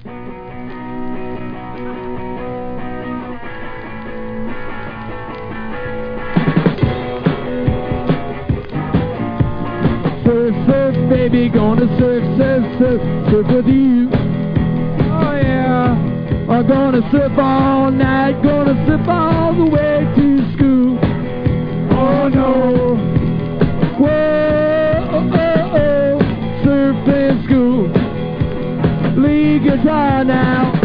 Surf, surf, baby, gonna surf, surf, surf, surf with you. Oh yeah, I'm gonna surf all night, gonna surf all the way to school. Oh no, whoa, oh, oh, oh, surf in school. Lead guitar now.